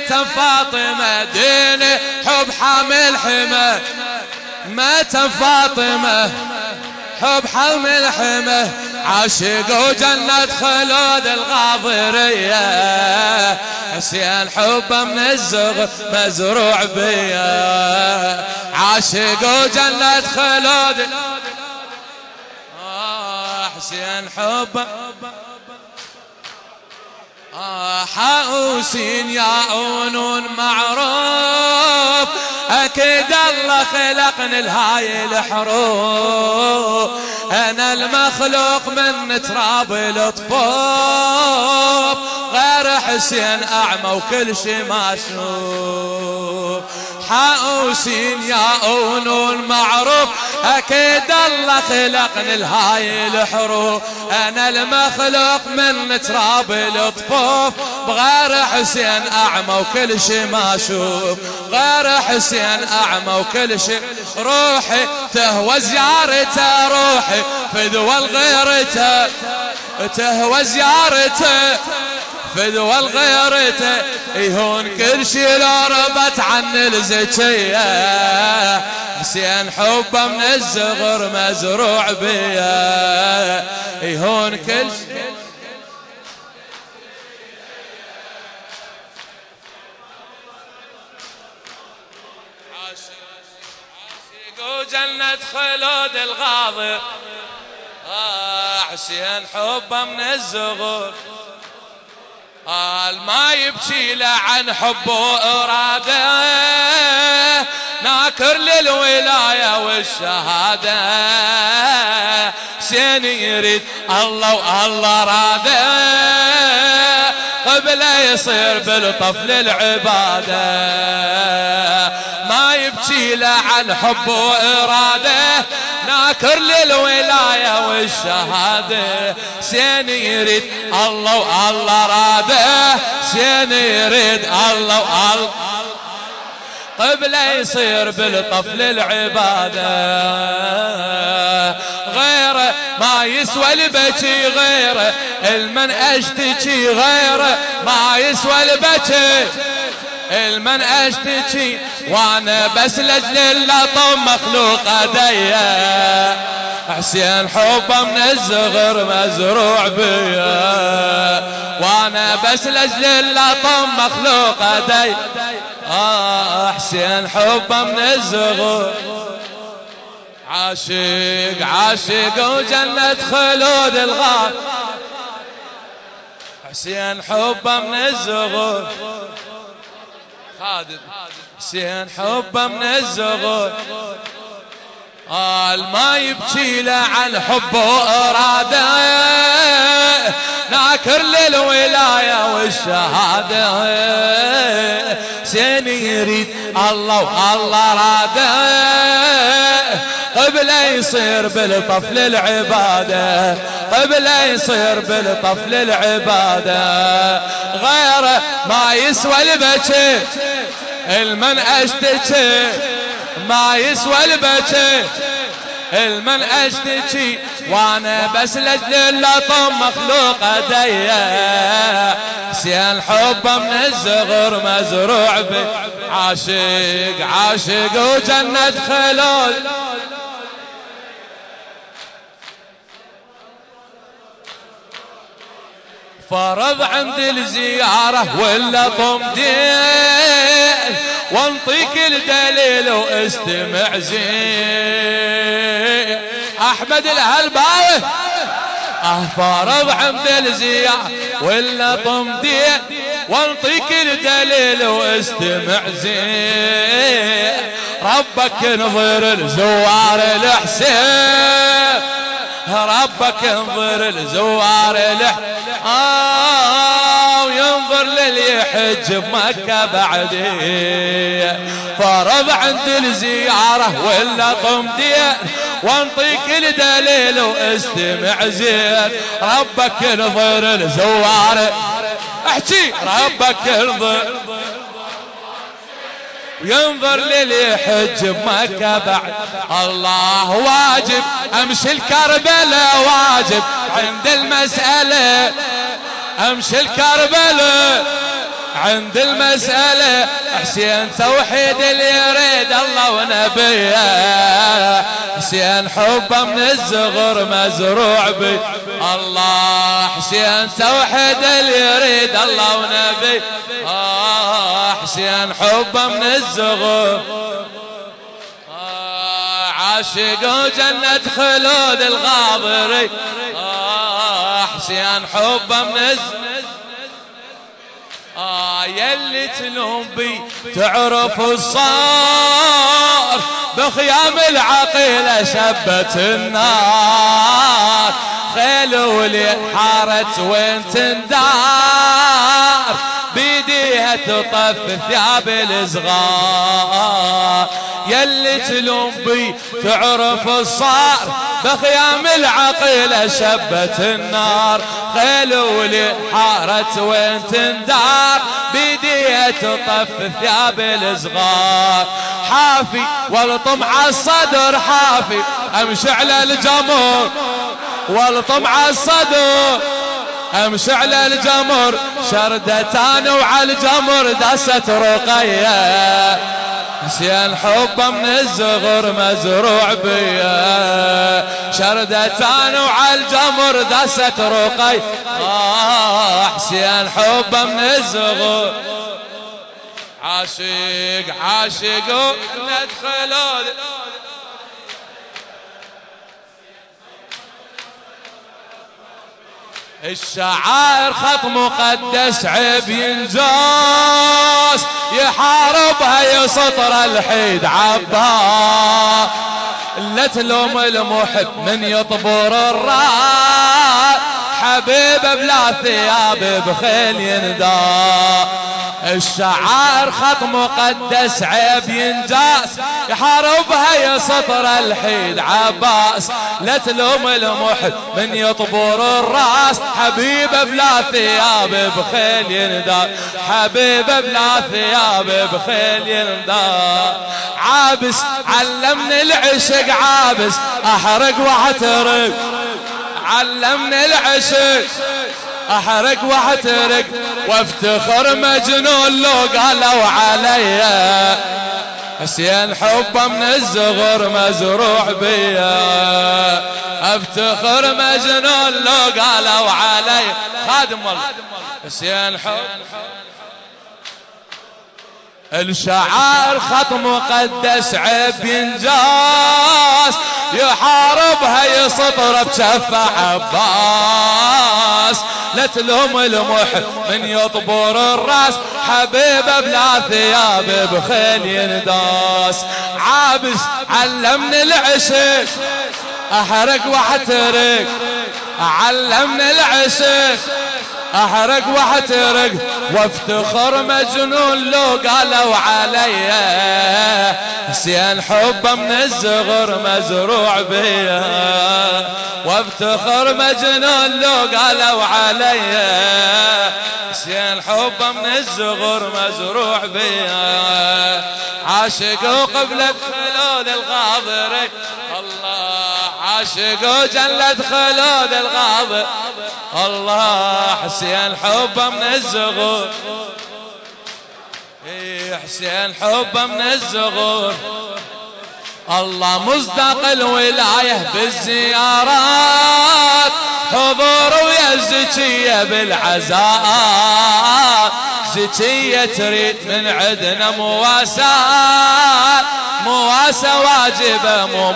مات فاطمة ديني حب حامل حمى مات فاطمة حب حامل حمى عاشق وجنة خلود الغاضرية حسين حبه من الزغر مزروع بيا عاشق وجنة خلود حسين حبه حاوسين يا ونون معروف أكيد الله خلقني لهاي الحروف أنا المخلوق من تراب الطفوف غير حسين أعمى وكل شي ما أشوف حاوسين يا ونون معروف أكيد الله خلقني لهاي الحروف أنا المخلوق من تراب الطفوف بغير حسين أعمى وكل شي ما أشوف غير حسين أعمى وكل شي روحي تهوى زيارته روحي فدوى الغيرته تهوى زيارته فدوى الغيرته يهون كل شي لو ربت عن الزكية حسين حبه من الزغر مزروع بيا يهون كل شي وجنة خلود الغاضر حسين حبه من الزغر ما يبكي له عن حبه وإراده ناكر للولاية والشهادة حسين يريد الله والله راده قبل يصير بالطفل العبادة ما يبكي له عن حب وإراده ناكر للولاية والشهادة حسين يريد الله والله راده حسين يريد الله والله قبل يصير بالطفل العبادة غيره ما يسوى البكي غيره المن اشتكي غيره ما يسوى البكي المن اشتكي وانا بس لاجل اللطم مخلوق ايديا حسين حبه من الزغر مزروع بيا وانا بس لاجل اللطم مخلوق ايديا حسين حبه من الزغر عاشق عاشق وجنة خلود الغار حسين حبه من الزغر خادم حسين حبه من الزغر ما يبكي له عن حبه وإراده ناكر للولاية والشهادة حسين يريد الله والله راده قبل يصير بالطفل العبادة قبل يصير بالطفل العبادة غيره ما يسوى البكي المن اشتكي ما يسوى البكي المن اشتكي وانا بس لاجل اللطم مخلوق ايديا حسين حبه من الزغر مزروع بي عاشق عاشق وجنة خلود فرض عند الزيارة ولا طمدين وانطيك الدليل واستمع زين احمد الهلباوي فرض عند الزيارة ولا طمدين وانطيك الدليل واستمع زين ربك انظر الزوار الحسين ربك انظر الزوار وينظر للي يحج بمكة بعدي فرض عند الزيارة ولا طمدين وانطيك الدليل واستمع زين ربك انظر الزوار احكي ربك انظر وينظر للي يحج بمكة بعد الله واجب امشي الكربلاء واجب عند المسألة امشي الكربلاء عند المسألة حسين توحيد اللي يريد الله ونبيه، حسين حبه من الزغر مزروع بي الله، حسين توحيد اللي يريد الله ونبيه، حسين حبه من الزغر، عاشق وجنة خلود الغابري، حسين حبه من الزغر، يلي تلوم بي تعرف الصار، بخيام العقيلة شبت النار، خيل ولي حارت وين تندار، بيديها تطف ثياب الصغار، يلي تلوم بي تعرف الصار، بخيام العقيلة شبت النار، خيل ولي حارت وين تندار، بيديها تطف ثياب الصغار، حافي والطمع الصدر حافي، امشي على الجمر والطمع الصدر، امشي على الجمر، شردتان وعلى الجمر دست رقية، حسين حبه من الزغر مزروع بيا، شردتان وعلى الجمر دست رقية، حسين حبه من الزغر، عاشق عاشق ندخلوا الشعائر خط مقدس عيب ينجاس، يحاربها يسطر الحيد عباس، لا تلوم المحب من يطبر الراس، حبيبه بلا ثياب بخيل يندى، الشعائر خط مقدس عيب ينجاس، يحاربها يسطر الحيد عباس، لا تلوم المحب من يطبر الراس، حبيبه بلا ثياب بخيل يندى، حبيبه بلا ثياب بخيل يندى، عابس علمني العشق عابس، احرق واحترق، علمني العشق احرق واحترق، وافتخر مجنون لو قالوا عليا، حسين حبه من الزغر مزروع بيا، افتخر مجنون لو قالوا عليا، خادم الله حسين حب، الشعائر خط مقدس عيب ينجاس، يحاربها يسطر بشفة عباس، لا تلوم المحب من يطبر الراس، حبيبه بلا ثياب بخيل ينداس، عابس علمني العشق احرق واحترق، علمني العشق احرق واحترق، وافتخر مجنون لو قالوا عليا، حسين حبه من الزغر مزروع بيا، وافتخر مجنون لو قالوا عليا، حسين حبه من الزغر مزروع بيا، عاشق وقبلة خلود الغابري الله، عاشق وجلة خلود الغابر الله، حسين حبه من الزغور، حسين حبه من الزغور الله، مصداق الولاية بالزيارات، حضور ويا زكية بالعزاء، زكية تريد من عندنا مواساة، مواساة واجبة مو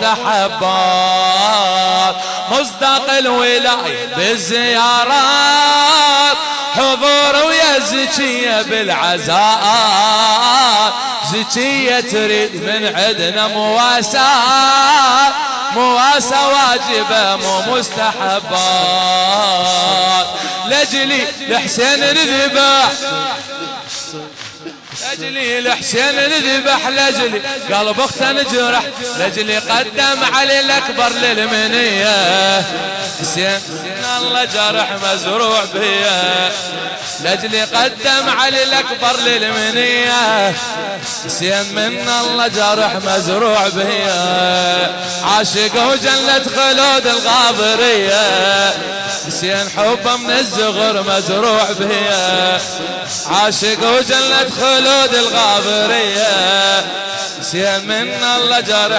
مستحبات، مصداق الولاية بالزيارات، حضور ويا زكية بالعزاء، زكية تريد من عندنا مواساة، مواساة واجبة مو مستحبات، لجلي لحسين نذبح لجلي الحسين نذبح لجلي قلب اخته نجرح لجلي قدم علي الاكبر للمنيه حسين الله جرح مزروع بيا لجلي قدم علي الاكبر للمنيه حسين من الله جرح مزروع بيا عاشق وجنة خلود الغابريه حسين حبه من الزغر مزروع بيا عاشق وجنة خلود الغابريه حسين من الله جرح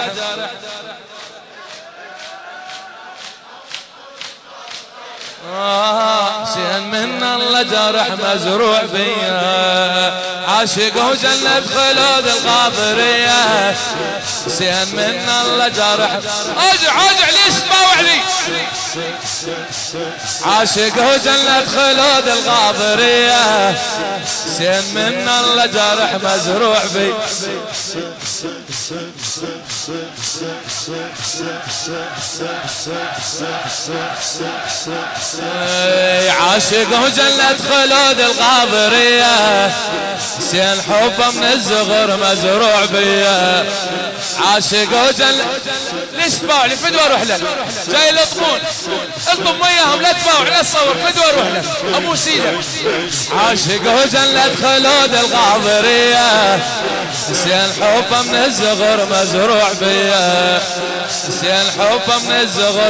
حسين من الله جرح مزروع بيا عاشق وجنة خلود الغابريه حسين من الله جرح ارجع ليش تباوعني عاشق وجنة خلود الغابريه حسين من الله جرح مزروع بي عاشق وجنة خلود الغابريه حسين حبه من الزغر مزروع بيا عاشق وجنة ليش تباوعني فدوى اروح لك جاي يلطمون اطلب وياهم لا تباوع لا تصور فدوى اروح لك ابو سيدك عاشق وجنة خلود الغابريه حسين حبه من الزغر مزروع بيا حسين حبه من الزغر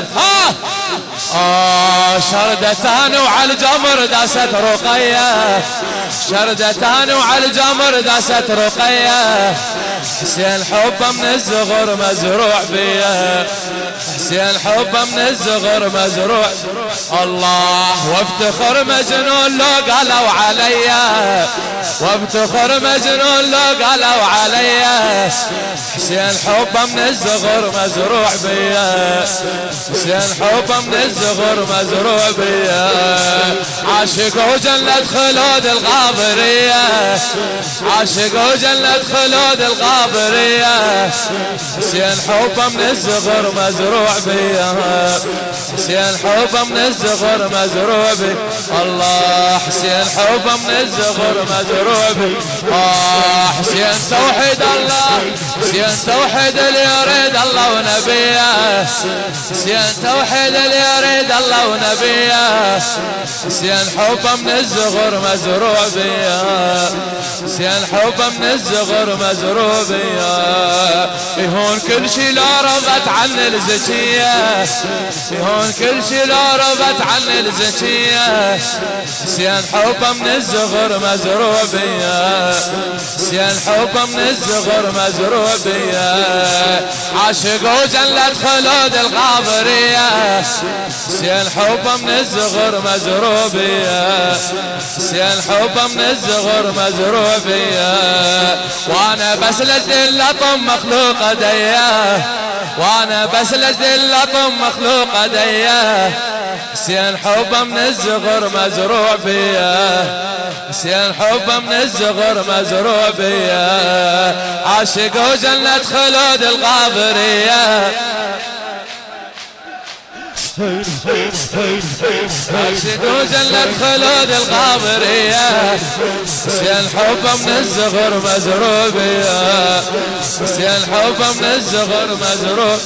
شردتان وعلى الجمر داست رقيه شردتان وعلى الجمر داست رقيه حسين حبه من الزغر مزروع بيا حسين حبه من الزغر مزروع الله وافتخر مجنون لو قالوا عليا وافتخر مجنون لو قالوا عليا حسين حبه من الزغر مزروع بيا حسين حبه من الزغر مزروع بيا عاشق وجنة خلود الغابريه عاشق وجنة خلود الغابريه حسين حبه من الزغر مزروع بيا حسين حبه من الزغر مزروع بي الله حسين حبه من الزغر مزروع بي حسين توحيد الله حسين توحيد اللي يريد الله ونبيه حسين توحيد اللي يريد الله ونبيه حسين حبه من الزغر مزروع بيا حسين حبه من الزغر مزروع بيا يهون كل شي لو ربت عن الزكيه يهون كل شي لو ربت عن الزكيه حسين حبه من الزغر مزروع بيا حسين حبه من الزغر مزروع بيا عاشق وجنة خلود الغابريه حسين حبه من الزغر مزروع بيا حسين حبه من الزغر مزروع بيا وانا بس لجل لطم مخلوق ديا وانا بس لجل لطم مخلوق ديا حسين حبه من الزغر مزروع بيا حسين حبه من الزغر مزروع بيا عاشق وجنة خلود الغابريه عاشق وجنة خلود الغابريه حسين حبه من الزغر مزروع بيا حسين حبه من الزغر مزروع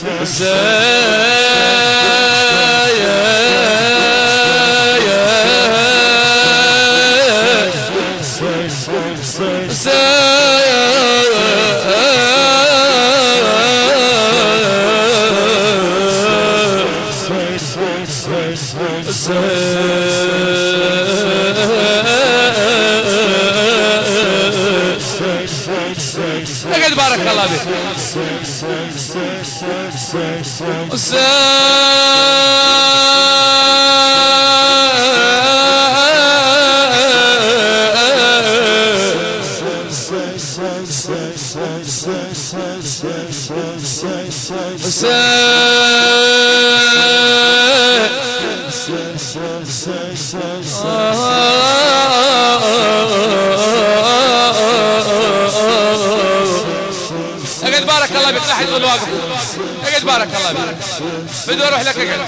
اقعد بارك الله بك. اقعد بارك الله بك. لا حد يقول واقف. اقعد بارك الله بك. بدي اروح لك. اقعد.